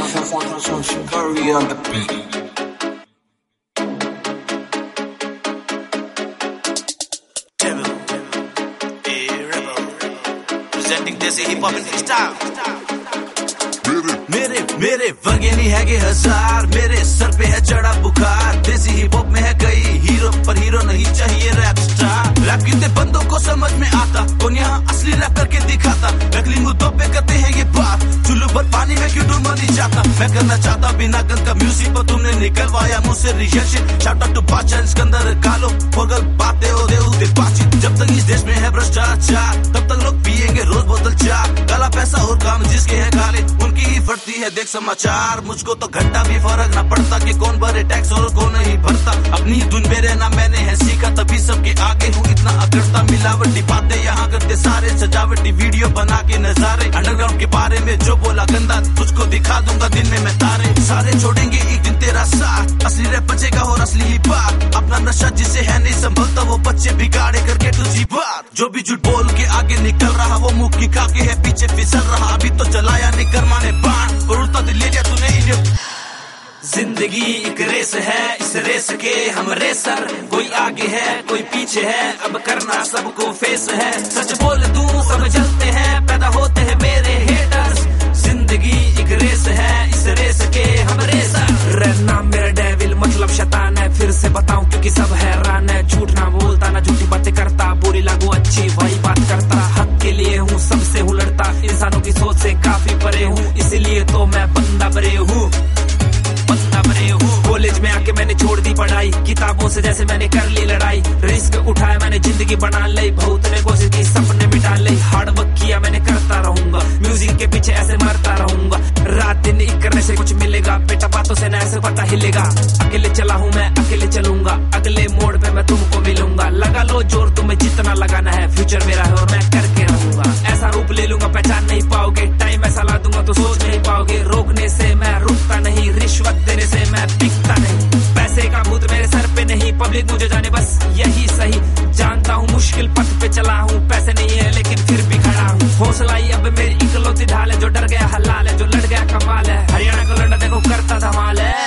Shikari on the beat. Presenting Desi hip hop in freestyle. मेरे वर्गे नहीं है हजार, मेरे सर पे है चढ़ा बुखार। देसी हिप हॉप में है कई हीरो, पर हीरो नहीं चाहिए रैप स्टार। रैप कितने बंदों को समझ में आता, कौन यहाँ असली रैप करके दिखाता। नकली मुद्दों पे करते हैं ये बात, चुल्लू पर पानी में क्यों डूबना नहीं चाहता। मैं करना चाहता बिना गन का म्यूजिक, पर तुमने निकलवाया मुझसे real shit. Shout out to Badshah Sikandar कालो, फॉरगल बातें हो दे बातचीत। जब तक इस देश में है भ्रष्टाचार, तब तक लोग पिएंगे रोज बोतल चार। काला पैसा और काम जिसके है काले, उनकी ही फटती है देख समाचार। मुझको तो घंटा भी फर्क ना पड़ता कि कौन भरे टैक्स और कौन नहीं भरता। अपनी धुन में रहना मैंने है सीखा, तभी सबके आगे हूँ इतना अकड़ता। मिलावटी बातें यहाँ करते सारे, सजावटी वीडियो बना के नजारे। अंडरग्राउंड के बारे में जो बोला गंदा, तुझको दिखा दूंगा दिन में मैं तारे। सारे छोड़ेंगे एक दिन तेरा साथ, असली रैप बचेगा और असली ही बात। अपना नशा जिसे है नहीं संभलता, वो बच्चे बिगाड़े करके तुझी बात। जो भी झूठ बोल के आगे निकल रहा, वो मुंह की खा के है पीछे फिसल रहा। अभी तो चलाया नहीं कर्मा ने बाण, और उड़ता दिल ले लिया तूने इन्हें। जिंदगी एक रेस है, इस रेस के हम रेसर। कोई आगे है कोई पीछे है, अब करना सबको फेस है। सच बोल दूं सब जलते हैं, पैदा होते हैं मेरे हेटर्स। जिंदगी एक रेस है, इस रेस के हम रेसर। रहना मेरा डेविल मतलब शैतान है, फिर से बताऊं क्योंकि सब हैरान है। झूठ ना बोलता ना झूठी बातें करता, बुरी लागू अच्छी वही बात करता। हक के लिए हूँ सबसे हूँ लड़ता, इंसानों की सोच से काफी परे हूँ, इसीलिए तो मैं बंदा बरे हूँ। कॉलेज में आके मैंने छोड़ दी पढ़ाई, किताबों से जैसे मैंने कर ली लड़ाई। रिस्क उठाया मैंने जिंदगी बना ली, बहुत ने कोशिश की सपने मिटा ली। हार्ड वर्क किया मैंने करता रहूंगा, म्यूजिक के पीछे ऐसे मरता रहूंगा। रात दिन एक करने से कुछ मिलेगा, बेटा बातों से ना ऐसे पता हिलेगा। अकेले चला हूँ मैं अकेले चलूंगा, अगले मोड़ पे मैं तुमको मिलूंगा। लगा लो जोर तुम्हें जितना लगाना है, फ्यूचर मेरा है और मैं करके रहूंगा। ऐसा रूप ले लूंगा पहचान नहीं पाओगे, टाइम ऐसा ला दूंगा तो सोच नहीं पाओगे। रोकने से मैं रुकता नहीं, रिश्वत देने से मैं बिकता नहीं। पैसे का भूत मेरे सर पे नहीं, पब्लिक मुझे जाने बस यही सही। जानता हूँ मुश्किल पथ पे चला हूँ, पैसे नहीं है लेकिन फिर भी खड़ा हूँ। हौसला ही अब मेरी इकलौती ढाल है, जो डर गया हलाल है, जो लड़ गया कमाल है। हरियाणा का लड़ना देखो करता धमाल है,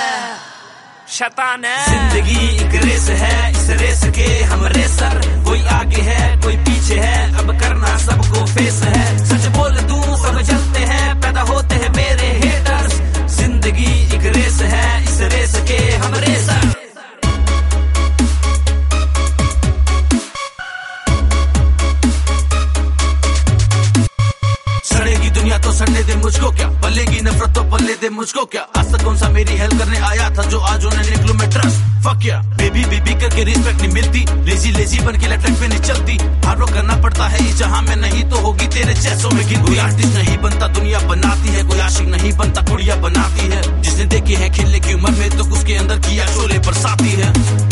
शैतान है। जिंदगी एक रेस है, इस रेस के हम रेसर। कोई आगे है कोई पीछे है, अब करना सबको फेस है। सच बोल दूं सब जलते हैं, पैदा होते हैं मेरे हेटर्स। जिंदगी एक रेस है, इस रेस के हम रेसर। सड़ेगी दुनिया तो सड़ने दे मुझको क्या, पलेगी नफरत तो पल्ले दे मुझको क्या। आज तक कौन सा मेरी हेल्प करने आया था, जो आज उन्हें निकलूं मैं ट्रस्ट। फक या बेबी बेबी करके रिस्पेक्ट नहीं मिलती, लेजी बन के लैपटॉप पे नहीं चलती। हार्ड वर्क करना पड़ता है इस जहां में, नहीं तो होगी तेरे जैसों में गिन। कोई आर्टिस्ट नहीं बनता दुनिया बनाती है, कोई आशिक नहीं बनता कुड़िया बनाती है। जिसने देखे हैं खिलने की उम्र में, तो उसके अंदर किया शोले बरसाती है।